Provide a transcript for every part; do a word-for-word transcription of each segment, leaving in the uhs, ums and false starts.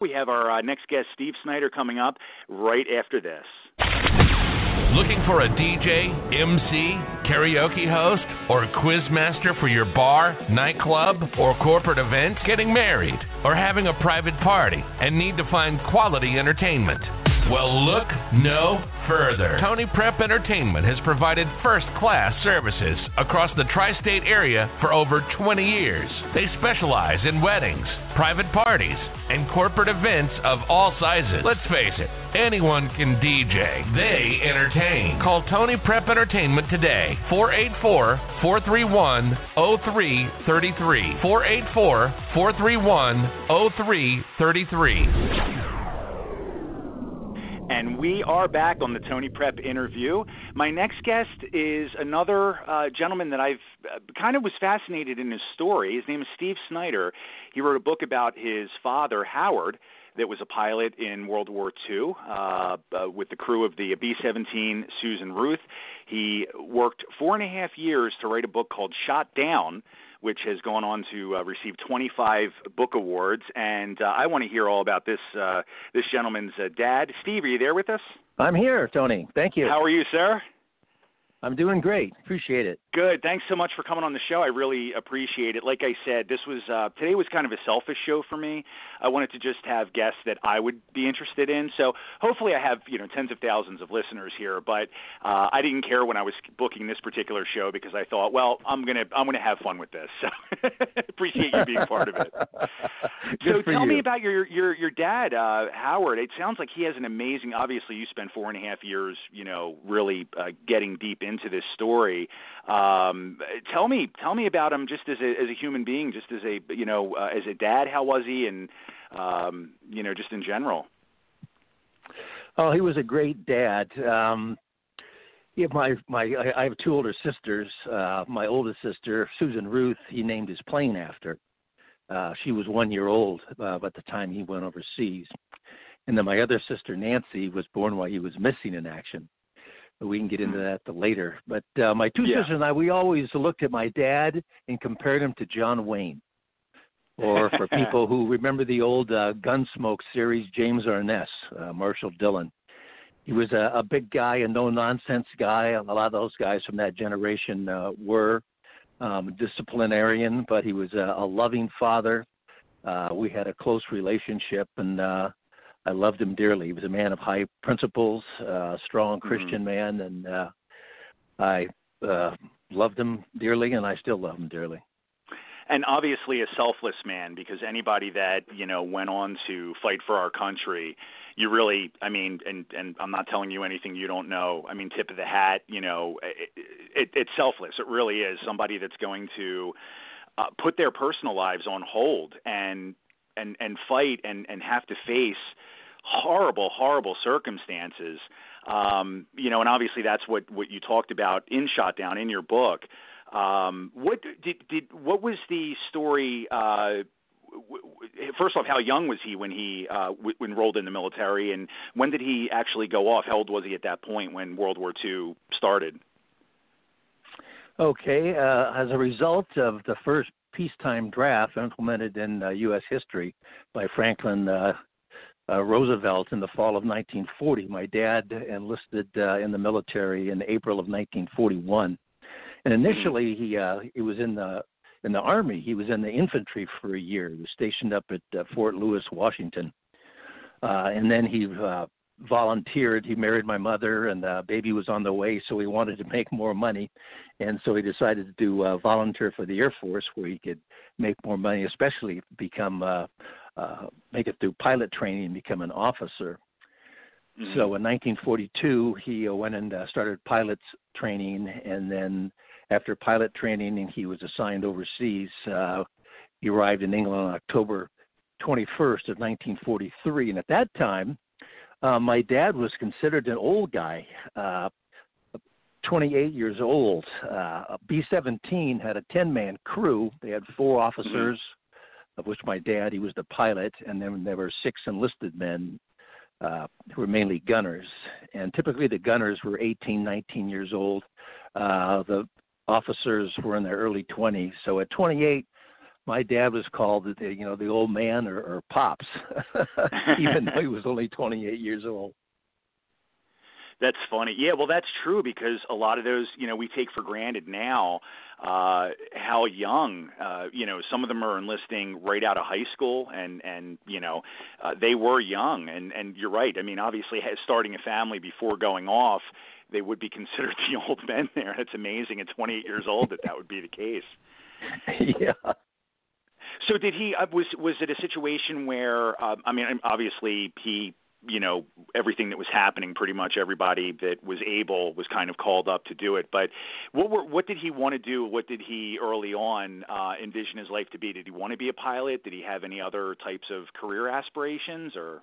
We have our uh, next guest, Steve Snyder, coming up right after this. Looking for a D J, M C, karaoke host, or quiz master for your bar, nightclub, or corporate event? Getting married or having a private party and need to find quality entertainment? Well, look no further. Tony Prep Entertainment has provided first-class services across the tri-state area for over twenty years. They specialize in weddings, private parties, and corporate events of all sizes. Let's face it, anyone can D J. They entertain. Call Tony Prep Entertainment today, four eight four, four three one, zero three three three, four eight four, four three one, zero three three three. And we are back on the Tony Prep interview. My next guest is another uh, gentleman that I've uh, kind of was fascinated in his story. His name is Steve Snyder. He wrote a book about his father, Howard, that was a pilot in World War Two uh, uh, with the crew of the B seventeen Susan Ruth. He worked four and a half years to write a book called Shot Down, which has gone on to uh, receive twenty-five book awards. And uh, I want to hear all about this uh, this gentleman's uh, dad. Steve, are you there with us? I'm here, Tony. Thank you. How are you, sir? I'm doing great. Appreciate it. Good. Thanks so much for coming on the show. I really appreciate it. Like I said, this was uh, today was kind of a selfish show for me. I wanted to just have guests that I would be interested in. So hopefully I have, you know, tens of thousands of listeners here. But uh, I didn't care when I was booking this particular show because I thought, well, I'm gonna I'm gonna have fun with this. So appreciate you being part of it. So tell you. me about your your your dad, uh, Howard. It sounds like he has an amazing. Obviously, you spent four and a half years, you know, really uh, getting deep into this story. Um, tell me, tell me about him, just as a as a human being, just as a you know uh, as a dad. How was he, and um, you know, just in general. Oh, he was a great dad. Um, yeah, my my I, I have two older sisters. Uh, my oldest sister, Susan Ruth, he named his plane after. Uh, she was one year old uh, at the time he went overseas, and then my other sister, Nancy, was born while he was missing in action. We can get into that later. But uh, my two yeah. sisters and I, we always looked at my dad and compared him to John Wayne. Or for people who remember the old uh, Gunsmoke series, James Arness, uh, Marshall Dillon. He was a, a big guy, a no-nonsense guy. A lot of those guys from that generation uh, were um, disciplinarian, but he was a, a loving father. Uh, we had a close relationship, and uh, I loved him dearly. He was a man of high principles, uh, strong Christian mm-hmm. man, and uh, I uh, loved him dearly, and I still love him dearly. And obviously a selfless man, because anybody that, you know, went on to fight for our country, you really, I mean, and, and I'm not telling you anything you don't know. I mean, tip of the hat, you know, it, it, it's selfless. It really is somebody that's going to uh, put their personal lives on hold and and, and fight and, and have to face horrible, horrible circumstances. Um, you know, and obviously that's what, what you talked about in Shot Down in your book. Um, what did, did what was the story? Uh, w- w- first off, how young was he when he uh, w- enrolled in the military, and when did he actually go off? How old was he at that point when World War Two started? Okay, uh, as a result of the first peacetime draft implemented in uh, U S history by Franklin uh, uh, Roosevelt in the fall of nineteen forty, my dad enlisted uh, in the military in April of nineteen forty-one. And initially, he uh, he was in the in the Army. He was in the infantry for a year. He was stationed up at uh, Fort Lewis, Washington. Uh, and then he uh, volunteered. He married my mother, and the baby was on the way, so he wanted to make more money. And so he decided to do, uh, volunteer for the Air Force, where he could make more money, especially become uh, uh, make it through pilot training and become an officer. Mm-hmm. So in nineteen forty-two, he uh, went and uh, started pilot's training, and then after pilot training, he was assigned overseas. Uh, he arrived in England on October twenty-first of nineteen forty-three, and at that time, uh, my dad was considered an old guy, uh, twenty-eight years old. Uh, a B seventeen had a ten-man crew. They had four officers, mm-hmm. of which my dad, he was the pilot, and then there were six enlisted men uh, who were mainly gunners. And typically the gunners were eighteen, nineteen years old. Uh, the officers were in their early twenties. So at twenty-eight, my dad was called the you know the old man or, or pops, even though he was only twenty-eight years old. That's funny. Yeah, well, that's true because a lot of those, you know, we take for granted now uh, how young, uh, you know, some of them are enlisting right out of high school, and and you know, uh, they were young. And and you're right. I mean, obviously, starting a family before going off, they would be considered the old men there. It's amazing at twenty-eight years old that that would be the case. Yeah. So did he? Uh, was was it a situation where? Uh, I mean, obviously he. You know, everything that was happening, pretty much everybody that was able was kind of called up to do it. But what were, what did he want to do? What did he early on uh, envision his life to be? Did he want to be a pilot? Did he have any other types of career aspirations or?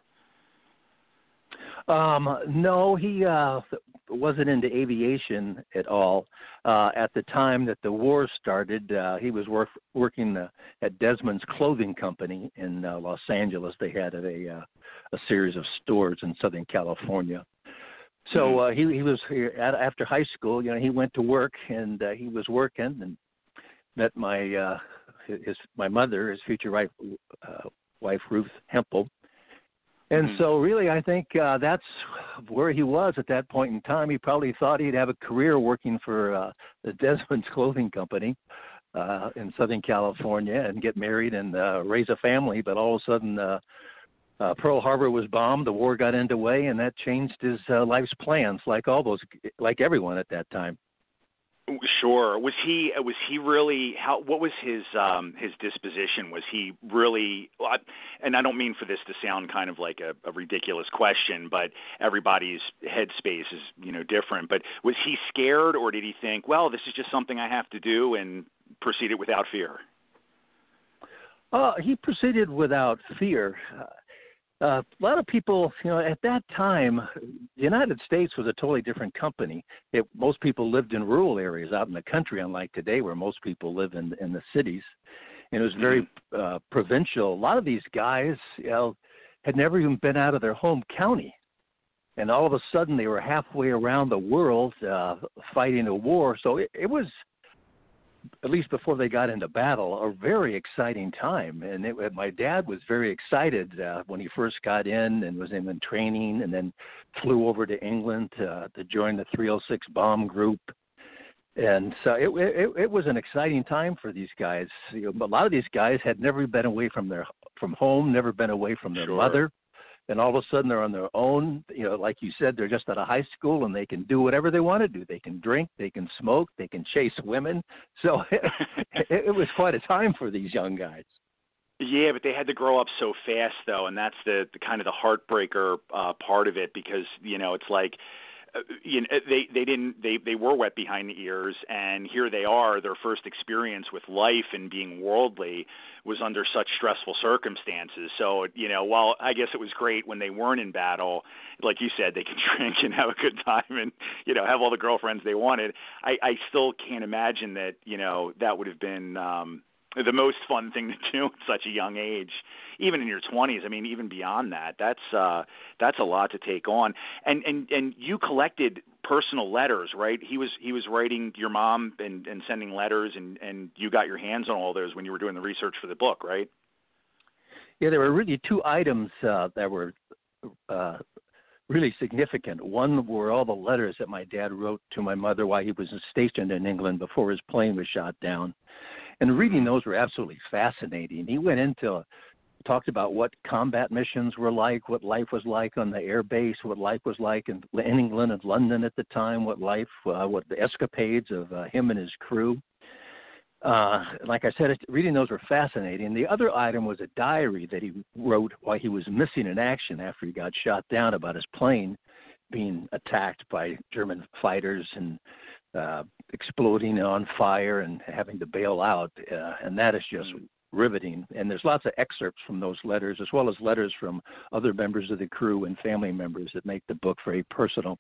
Um, no, he uh, wasn't into aviation at all. Uh, at the time that the war started, uh, he was work, working uh, at Desmond's Clothing Company in uh, Los Angeles. They had a, uh, a series of stores in Southern California. So uh, he, he was here at, after high school. You know, he went to work, and uh, he was working and met my uh, his my mother, his future wife, uh, wife Ruth Hempel. And mm-hmm. so really I think uh, that's where he was at that point in time. He probably thought he'd have a career working for uh, the Desmond's Clothing Company uh, in Southern California and get married and uh, raise a family. But all of a sudden uh, uh, Pearl Harbor was bombed, the war got underway, and that changed his uh, life's plans, like all those, like everyone at that time. Sure. Was he was he really how what was his um his disposition? Was he really, and I don't mean for this to sound kind of like a, a ridiculous question, but everybody's headspace is, you know, different, but was he scared, or did he think, well, this is just something I have to do, and proceeded without fear? Uh, he proceeded without fear. Uh, Uh, a lot of people, you know, at that time, the United States was a totally different company. It, most people lived in rural areas out in the country, unlike today where most people live in, in the cities. And it was very uh, provincial. A lot of these guys, you know, had never even been out of their home county. And all of a sudden they were halfway around the world uh, fighting a war. So it, it was, at least before they got into battle, a very exciting time. And it, my dad was very excited uh, when he first got in and was in, in training, and then flew over to England uh, to join the three oh six bomb group. And so it, it, it was an exciting time for these guys. You know, a lot of these guys had never been away from their from home, never been away from their Sure. mother. And all of a sudden they're on their own. You know, like you said, they're just out of high school and they can do whatever they want to do. They can drink, they can smoke, they can chase women. So it, it was quite a time for these young guys. Yeah, but they had to grow up so fast, though, and that's the, the kind of the heartbreaker uh, part of it, because, you know, it's like, uh, you know, they they didn't they they were wet behind the ears, and here they are. Their first experience with life and being worldly was under such stressful circumstances. So, you know, while I guess it was great when they weren't in battle, like you said, they could drink and have a good time and, you know, have all the girlfriends they wanted. I, I still can't imagine that, you know, that would have been um, the most fun thing to do at such a young age, even in your twenties. I mean, even beyond that, that's uh, that's a lot to take on. And and and you collected personal letters, right? He was he was writing your mom and, and sending letters, and, and you got your hands on all those when you were doing the research for the book, right? Yeah, there were really two items uh, that were uh, really significant. One were all the letters that my dad wrote to my mother while he was stationed in England before his plane was shot down. And reading those were absolutely fascinating. He went into, talked about what combat missions were like, what life was like on the air base, what life was like in, in England and London at the time, what life, uh, what the escapades of uh, him and his crew. Uh, like I said, it, reading those were fascinating. The other item was a diary that he wrote while he was missing in action after he got shot down, about his plane being attacked by German fighters and uh, exploding on fire and having to bail out. Uh, and that is just riveting. And there's lots of excerpts from those letters, as well as letters from other members of the crew and family members that make the book very personal.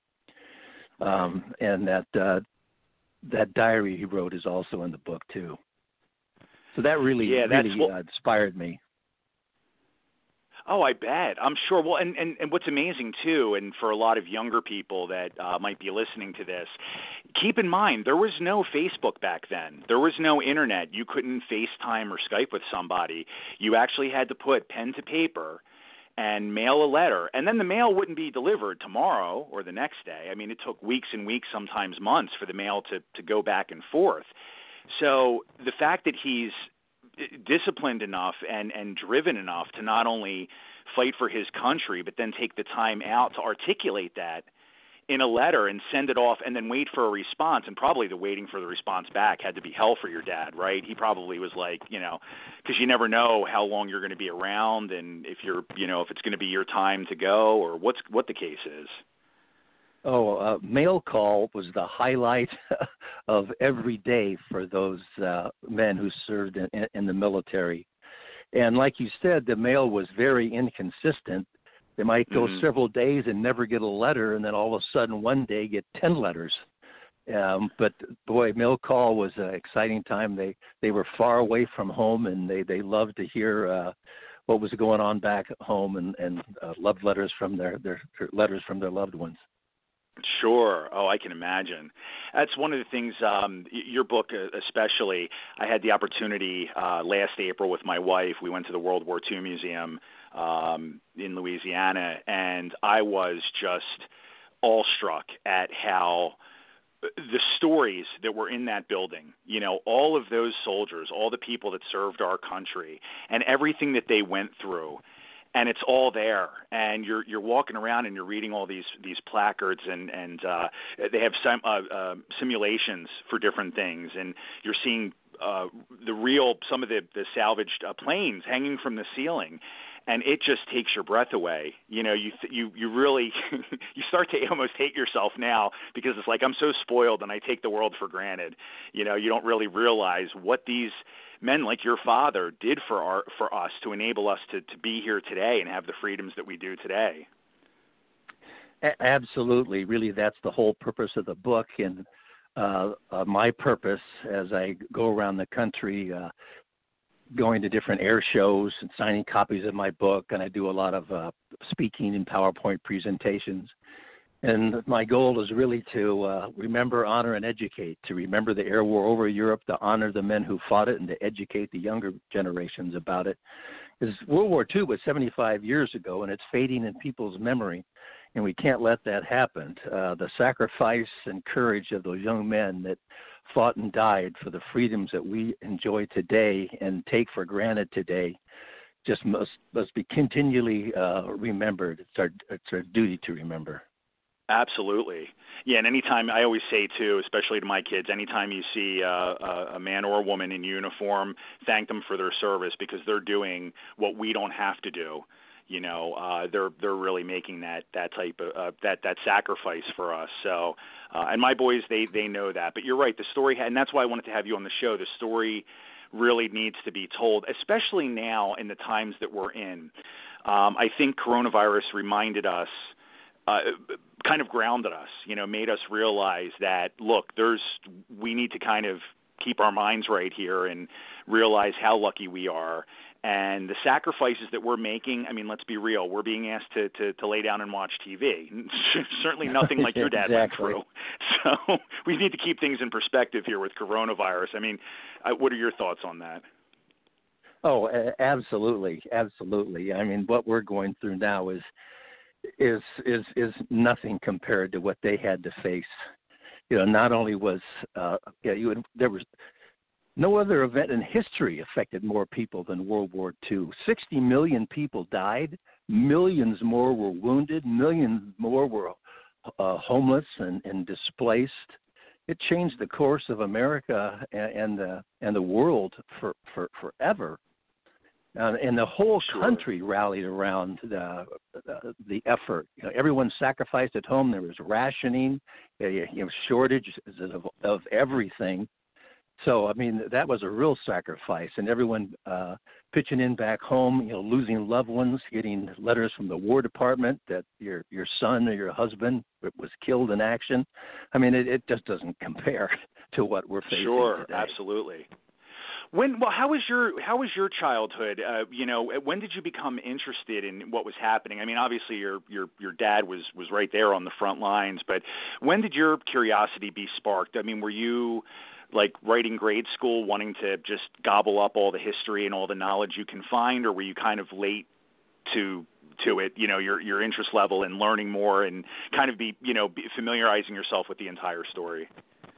Um, and that uh, that diary he wrote is also in the book too. So that really, yeah, really well, uh, inspired me. Oh, I bet. I'm sure. Well, and, and, and what's amazing, too, and for a lot of younger people that uh, might be listening to this, keep in mind, there was no Facebook back then. There was no internet. You couldn't FaceTime or Skype with somebody. You actually had to put pen to paper and mail a letter. And then the mail wouldn't be delivered tomorrow or the next day. I mean, it took weeks and weeks, sometimes months, for the mail to, to go back and forth. So the fact that he's disciplined enough and, and driven enough to not only fight for his country, but then take the time out to articulate that in a letter and send it off and then wait for a response. And probably the waiting for the response back had to be hell for your dad, right? He probably was like, you know, because you never know how long you're going to be around and if you're, you know, if it's going to be your time to go or what's what the case is. Oh, uh, mail call was the highlight of every day for those uh, men who served in, in the military. And like you said, the mail was very inconsistent. They might go mm-hmm. several days and never get a letter, and then all of a sudden one day get ten letters. Um, but, boy, mail call was an exciting time. They they were far away from home, and they, they loved to hear uh, what was going on back at home and, and uh, love letters from their, their letters from their loved ones. Sure. Oh, I can imagine. That's one of the things, um, your book especially, I had the opportunity uh, last April with my wife. We went to the World War Two Museum um, in Louisiana, and I was just awestruck at how the stories that were in that building, you know, all of those soldiers, all the people that served our country, and everything that they went through. And it's all there, and you're you're walking around and you're reading all these these placards, and and uh, they have sim, uh, uh, simulations for different things, and you're seeing uh, the real some of the, the salvaged uh, planes hanging from the ceiling, and it just takes your breath away. You know, you you you really you start to almost hate yourself now because it's like I'm so spoiled and I take the world for granted. You know, you don't really realize what these men like your father did for our for us to enable us to, to be here today and have the freedoms that we do today. A- absolutely. Really, that's the whole purpose of the book. And uh, uh, my purpose as I go around the country, uh, going to different air shows and signing copies of my book, and I do a lot of uh, speaking and PowerPoint presentations. And my goal is really to uh, remember, honor, and educate, to remember the air war over Europe, to honor the men who fought it, and to educate the younger generations about it. Because World War Two was seventy-five years ago, and it's fading in people's memory, and we can't let that happen. Uh, the sacrifice and courage of those young men that fought and died for the freedoms that we enjoy today and take for granted today just must, must be continually uh, remembered. It's our, it's our duty to remember. Absolutely. Yeah, and anytime, I always say, too, especially to my kids, anytime you see uh, a man or a woman in uniform, thank them for their service because they're doing what we don't have to do. You know, uh, they're they're really making that that type of uh, that that sacrifice for us. So, uh, and my boys, they they know that. But you're right, the story, and that's why I wanted to have you on the show. The story really needs to be told, especially now in the times that we're in. Um, I think coronavirus reminded us. Uh, kind of grounded us, you know, made us realize that, look, there's, we need to kind of keep our minds right here and realize how lucky we are. And the sacrifices that we're making, I mean, let's be real, we're being asked to, to, to lay down and watch T V. Certainly nothing like your dad exactly. went through. So we need to keep things in perspective here with coronavirus. I mean, uh, what are your thoughts on that? Oh, absolutely. Absolutely. I mean, what we're going through now is, is is is nothing compared to what they had to face. You know, not only was uh, yeah, you would, there was no other event in history affected more people than World War Two. Sixty million people died, millions more were wounded, millions more were uh, homeless and, and displaced. It changed the course of America and, and the and the world for, for forever. Uh, and the whole Sure. country rallied around the, the, the effort. You know, everyone sacrificed at home. There was rationing, you know, shortages of, of everything. So, I mean, that was a real sacrifice. And everyone uh, pitching in back home, you know, losing loved ones, getting letters from the War Department that your your son or your husband was killed in action. I mean, it, it just doesn't compare to what we're facing Sure, today. absolutely. When well, how was your how was your childhood? Uh, you know, when did you become interested in what was happening? I mean, obviously your your your dad was was right there on the front lines, but when did your curiosity be sparked? I mean, were you like right in grade school, wanting to just gobble up all the history and all the knowledge you can find, or were you kind of late to to it? You know, your your interest level in learning more and kind of be you know be familiarizing yourself with the entire story.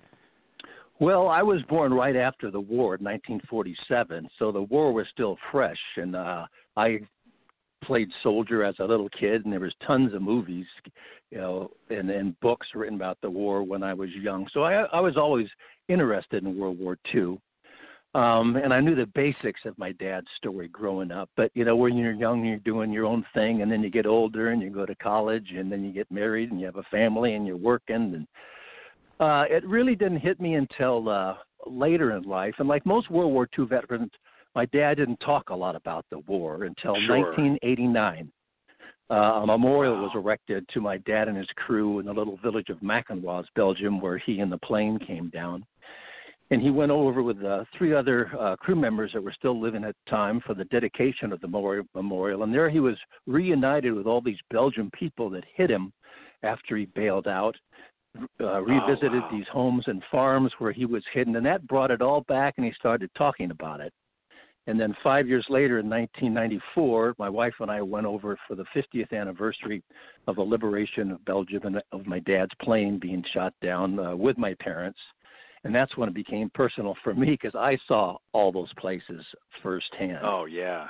Well, I was born right after the war in nineteen forty-seven, so the war was still fresh, and uh, I played soldier as a little kid, and there was tons of movies, you know, and, and books written about the war when I was young. So I, I was always interested in World War Two, um, and I knew the basics of my dad's story growing up. But, you know, when you're young, you're doing your own thing, and then you get older, and you go to college, and then you get married, and you have a family, and you're working, and Uh, it really didn't hit me until uh, later in life. And like most World War Two veterans, my dad didn't talk a lot about the war until Sure. nineteen eighty-nine. Uh, a memorial Wow. was erected to my dad and his crew in the little village of Mackinac, Belgium, where he and the plane came down. And he went over with uh, three other uh, crew members that were still living at the time for the dedication of the memorial. And there he was reunited with all these Belgian people that hit him after he bailed out. Uh, revisited oh, wow. these homes and farms where he was hidden, and that brought it all back, and he started talking about it. And then five years later, in nineteen ninety-four, my wife and I went over for the fiftieth anniversary of the liberation of Belgium and of my dad's plane being shot down uh, with my parents. And that's when it became personal for me, because I saw all those places firsthand. Oh, yeah.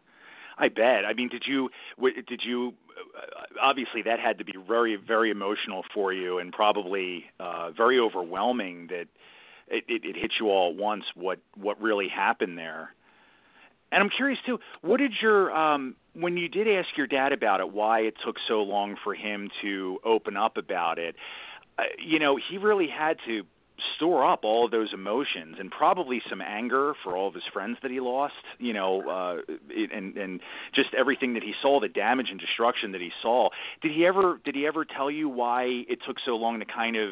I bet. I mean, did you, did you, obviously that had to be very, very emotional for you, and probably uh, very overwhelming that it, it, it hit you all at once, what, what really happened there. And I'm curious too, what did your, um, when you did ask your dad about it, why it took so long for him to open up about it, uh, you know, he really had to store up all of those emotions, and probably some anger for all of his friends that he lost, you know, uh, and, and just everything that he saw, the damage and destruction that he saw. Did he ever, did he ever tell you why it took so long to kind of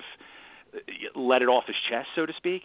let it off his chest, so to speak?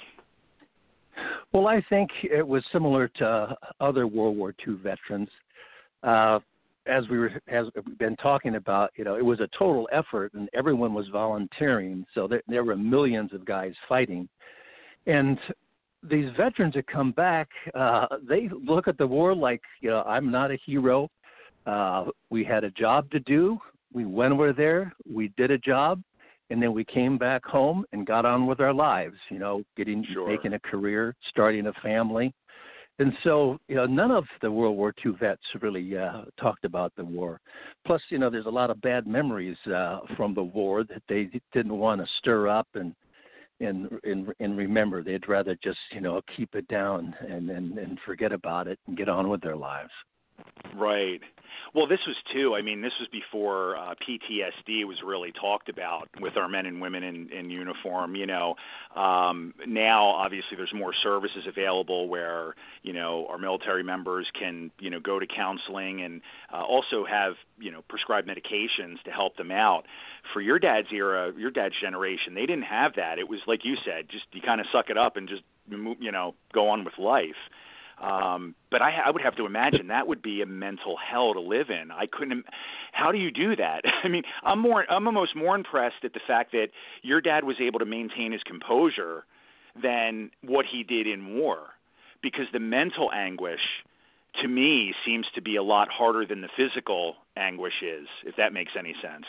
Well, I think it was similar to other World War Two veterans. Uh, as we were, as we've been talking about, you know, it was a total effort, and everyone was volunteering. So there, there were millions of guys fighting, and these veterans that come back, uh, they look at the war like, you know, I'm not a hero. Uh, we had a job to do. We went over there. We did a job, and then we came back home and got on with our lives. You know, getting Sure. making a career, starting a family. And so, you know, none of the World War Two vets really uh, talked about the war. Plus, you know, there's a lot of bad memories uh, from the war that they didn't want to stir up and and and, and remember. They'd rather just, you know, keep it down and, and, and forget about it and get on with their lives. Right. Well, this was too, I mean, this was before uh, P T S D was really talked about with our men and women in, in uniform, you know. Um, now, obviously, there's more services available where, you know, our military members can, you know, go to counseling and uh, also have, you know, prescribed medications to help them out. For your dad's era, your dad's generation, they didn't have that. It was, like you said, just you kind of suck it up and just, you know, go on with life. Um, but I, I would have to imagine that would be a mental hell to live in. I couldn't. How do you do that? I mean, I'm more. I'm almost more impressed at the fact that your dad was able to maintain his composure than what he did in war, because the mental anguish, to me, seems to be a lot harder than the physical anguish is. If that makes any sense.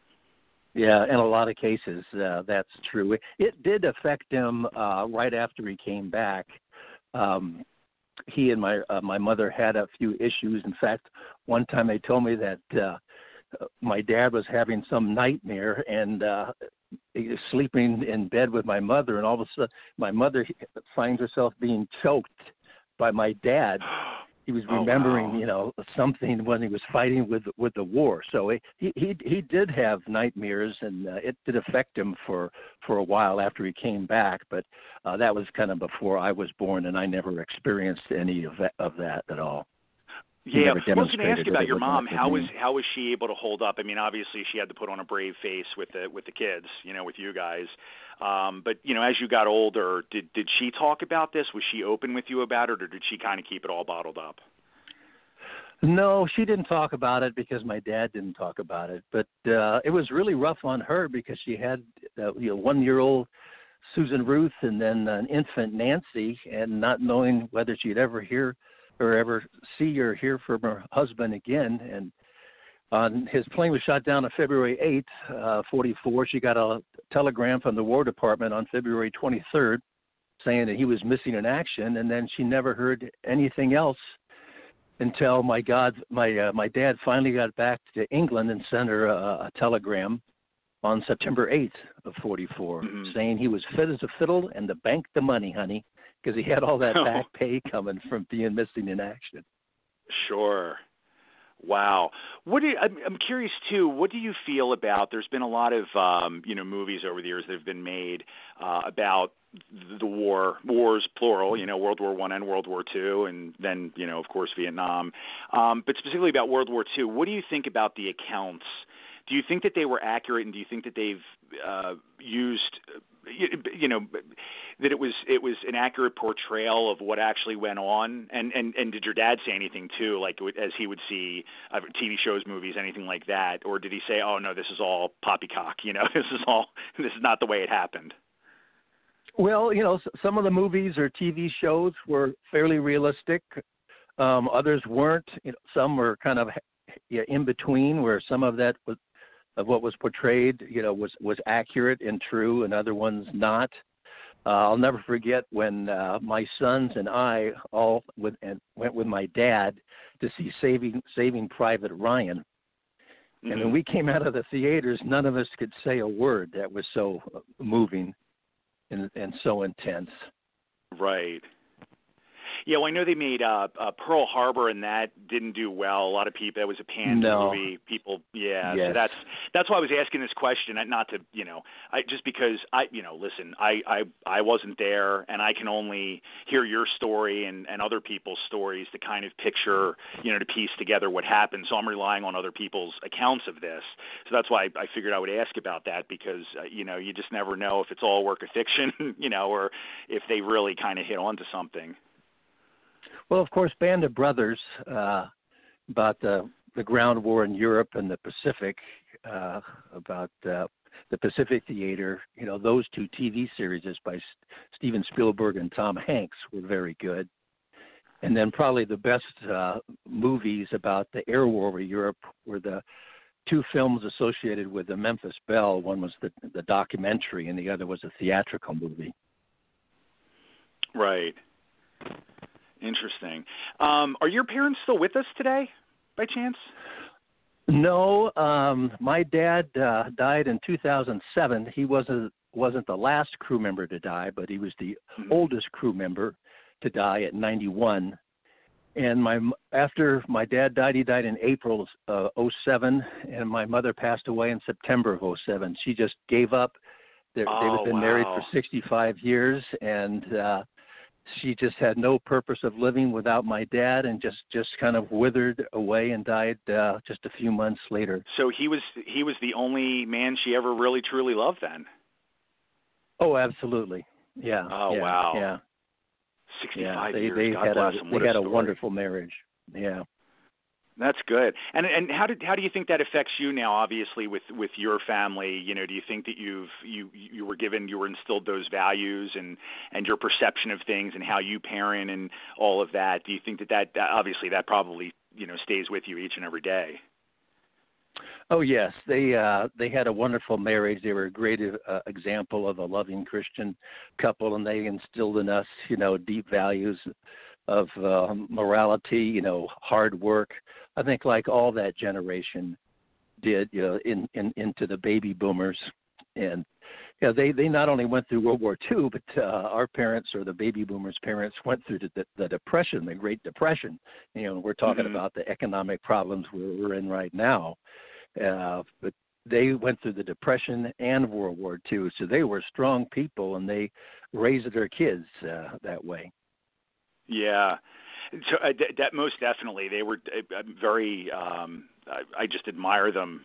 Yeah, in a lot of cases, uh, that's true. It, it did affect him uh, right after he came back. Um, He and my uh, my mother had a few issues. In fact, one time they told me that uh, my dad was having some nightmare and uh, he was sleeping in bed with my mother, and all of a sudden my mother finds herself being choked by my dad. He was remembering, oh, wow. you know, something when he was fighting with with the war. So he he he did have nightmares, and uh, it did affect him for, for a while after he came back. But uh, that was kind of before I was born, and I never experienced any of that, of that at all. Yeah, I was going to ask you about your mom. How was me. how was she able to hold up? I mean, obviously she had to put on a brave face with the with the kids, you know, with you guys. Um, but you know, as you got older, did did she talk about this? Was she open with you about it, or did she kind of keep it all bottled up? No, she didn't talk about it because my dad didn't talk about it. But uh, it was really rough on her because she had uh, you know one-year-old Susan Ruth and then an infant Nancy, and not knowing whether she'd ever hear or ever see or hear from her husband again. And on his plane was shot down on February eighth, uh, forty-four. She got a telegram from the War Department on February twenty-third saying that he was missing in action, and then she never heard anything else until my God, my uh, my dad finally got back to England and sent her a, a telegram on September eighth of forty-four, mm-hmm. saying he was fit as a fiddle and to bank the money, honey, because he had all that oh. back pay coming from being missing in action. Sure. Wow. What do you, I'm, I'm curious too. What do you feel about? There's been a lot of um, you know movies over the years that have been made uh, about the war, wars plural. You know, World War One and World War Two, and then you know, of course, Vietnam. Um, but specifically about World War Two, what do you think about the accounts? Do you think that they were accurate, and do you think that they've uh, used, you, you know, that it was it was an accurate portrayal of what actually went on? And and, and did your dad say anything too, like as he would see uh, T V shows, movies, anything like that, or did he say, "Oh no, this is all poppycock. You know, this is all this is not the way it happened"? Well, you know, some of the movies or T V shows were fairly realistic. Um, others weren't. You know, some were kind of yeah, in between, where some of that was. Of what was portrayed, you know, was, was accurate and true, and other ones not. Uh, I'll never forget when uh, my sons and I all with, and went with my dad to see Saving Saving Private Ryan. Mm-hmm. And when we came out of the theaters, none of us could say a word. That was so moving and, and so intense. Right. Yeah, well, I know they made uh, uh, Pearl Harbor, and that didn't do well. A lot of people, that was a panned no. movie. People, yeah. Yes. So that's that's why I was asking this question, not to, you know, I just because I, you know, listen, I, I, I wasn't there, and I can only hear your story and, and other people's stories to kind of picture, you know, to piece together what happened. So I'm relying on other people's accounts of this. So that's why I figured I would ask about that because, uh, you know, you just never know if it's all work of fiction, you know, or if they really kind of hit onto something. Well, of course, Band of Brothers, uh, about the, the ground war in Europe and the Pacific, uh, about uh, the Pacific Theater, you know, those two T V series by S- Steven Spielberg and Tom Hanks were very good. And then probably the best uh, movies about the air war over Europe were the two films associated with the Memphis Belle. One was the, the documentary, and the other was a theatrical movie. Right. Interesting. Um, are your parents still with us today, by chance? No. Um, my dad uh, died in two thousand seven. He wasn't wasn't the last crew member to die, but he was the mm-hmm. oldest crew member to die at ninety-one. And my after my dad died, he died in April of oh seven, and my mother passed away in September of oh seven. She just gave up. They, oh, they've been wow. married for sixty-five years, and uh, she just had no purpose of living without my dad, and just, just kind of withered away and died uh, just a few months later. So he was he was the only man she ever really truly loved then? Oh, absolutely. Yeah. Oh, yeah, wow. Yeah. sixty-five yeah, they, years. they God had bless a, them. They what had a, a wonderful marriage. Yeah. That's good. And and how did how do you think that affects you now? Obviously, with, with your family, you know, do you think that you've you you were given you were instilled those values and, and your perception of things and how you parent and all of that? Do you think that, that that obviously that probably you know stays with you each and every day? Oh yes, they uh, they had a wonderful marriage. They were a great uh, example of a loving Christian couple, and they instilled in us, you know, deep values of uh, morality, you know, hard work. I think like all that generation did, you know, in, in into the baby boomers. And you know, they, they not only went through World War Two, but uh, our parents or the baby boomers' parents went through the, the, the Depression, the Great Depression. You know, we're talking mm-hmm. about the economic problems we're, we're in right now. Uh, but they went through the Depression and World War Two, so they were strong people, and they raised their kids uh, that way. Yeah, so uh, that most definitely. They were uh, very. Um, I, I just admire them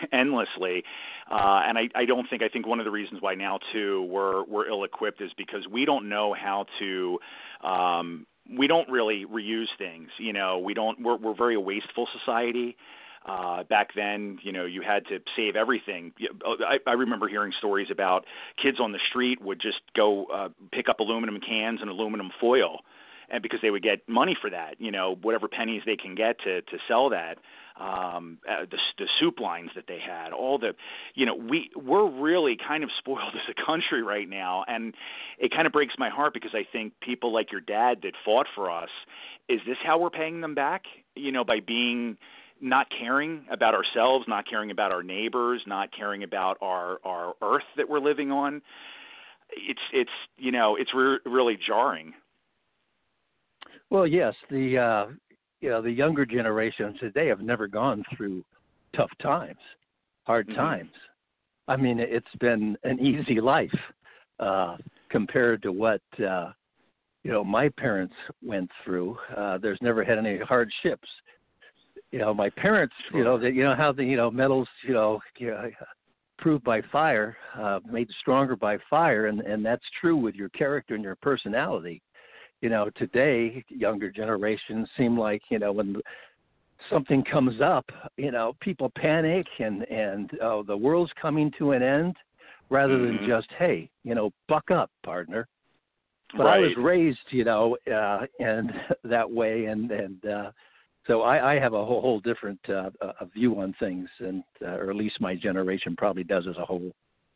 endlessly. Uh, and I, I don't think, I think one of the reasons why now too we're, we're ill-equipped is because we don't know how to, um, we don't really reuse things. You know, we don't, we're, we're very a wasteful society. Uh, back then, you know, you had to save everything. I, I remember hearing stories about kids on the street would just go uh, pick up aluminum cans and aluminum foil, and because they would get money for that, you know, whatever pennies they can get to, to sell that. Um, uh, the, the soup lines that they had, all the, you know, we, we're really kind of spoiled as a country right now. And it kind of breaks my heart because I think people like your dad that fought for us, is this how we're paying them back? You know, by being not caring about ourselves, not caring about our neighbors, not caring about our, our earth that we're living on. It's, it's, you know, it's re- really jarring. Well, yes, the, uh, you know, the younger generations today have never gone through tough times, hard mm-hmm. times. I mean, it's been an easy life uh, compared to what, uh, you know, my parents went through. Uh, there's never had any hardships. You know, my parents, you know, they, you know how the, you know, metals, you know, you know proved by fire, uh, made stronger by fire, and, and that's true with your character and your personality. You know, today, younger generations seem like, you know, when something comes up, you know, people panic and, and oh, the world's coming to an end, rather mm-hmm. than just, hey, you know, buck up, partner. But right. I was raised, you know, uh, and that way, and, and, uh, So I, I have a whole, whole different uh, a view on things, and uh, or at least my generation probably does as a whole.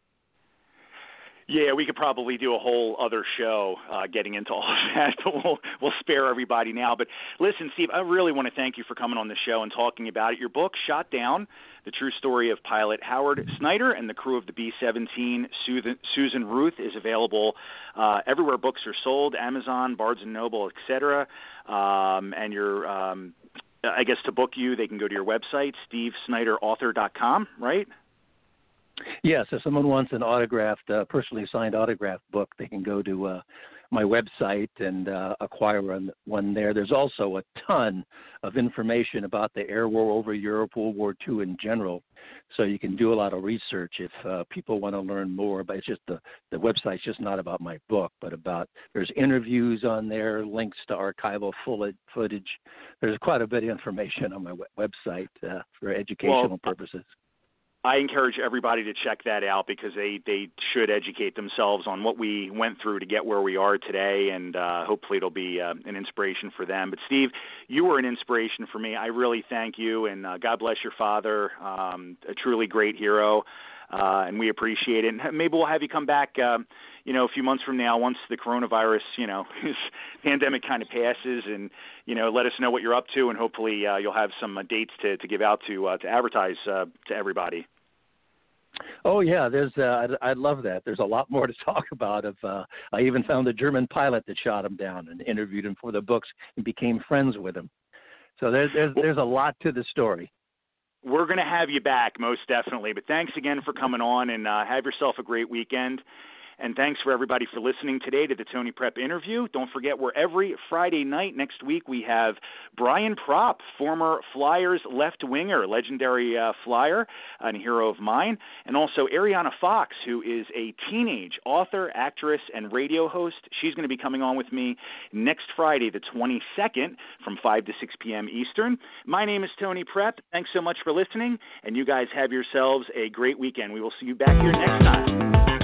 Yeah, we could probably do a whole other show uh, getting into all of that, but we'll, we'll spare everybody now. But listen, Steve, I really want to thank you for coming on the show and talking about it. Your book, Shot Down, The True Story of Pilot Howard Snyder and the Crew of the B seventeen, Susan Ruth, is available uh, everywhere books are sold, Amazon, Barnes and Noble, et cetera. Um, and your, um, I guess to book you, they can go to your website, steve snyder author dot com, right? Yes, if someone wants an autographed, uh, personally signed autographed book, they can go to uh, my website and uh, acquire one, one there. There's also a ton of information about the air war over Europe, World War Two in general, so you can do a lot of research if uh, people want to learn more. But it's just the, the website's just not about my book, but about, there's interviews on there, links to archival footage. There's quite a bit of information on my website uh, for educational well, purposes. I encourage everybody to check that out because they, they should educate themselves on what we went through to get where we are today, and uh, hopefully it'll be uh, an inspiration for them. But, Steve, you were an inspiration for me. I really thank you, and uh, God bless your father, um, a truly great hero, uh, and we appreciate it. And maybe we'll have you come back, uh, you know, a few months from now once the coronavirus, you know, this pandemic kind of passes, and, you know, let us know what you're up to, and hopefully uh, you'll have some uh, dates to, to give out to uh, to advertise uh, to everybody. Oh yeah, there's. Uh, I'd, I'd love that. There's a lot more to talk about. Of uh, I even found the German pilot that shot him down and interviewed him for the books and became friends with him. So there's there's, there's a lot to the story. We're going to have you back, most definitely. But thanks again for coming on, and uh, have yourself a great weekend. And thanks for everybody for listening today to the Tony Prep interview. Don't forget, we're every Friday night. Next week, we have Brian Propp, former Flyers left winger, legendary uh, Flyer, and a hero of mine, and also Ariana Fox, who is a teenage author, actress, and radio host. She's going to be coming on with me next Friday, the twenty-second, from five to six p.m. Eastern. My name is Tony Prep. Thanks so much for listening, and you guys have yourselves a great weekend. We will see you back here next time.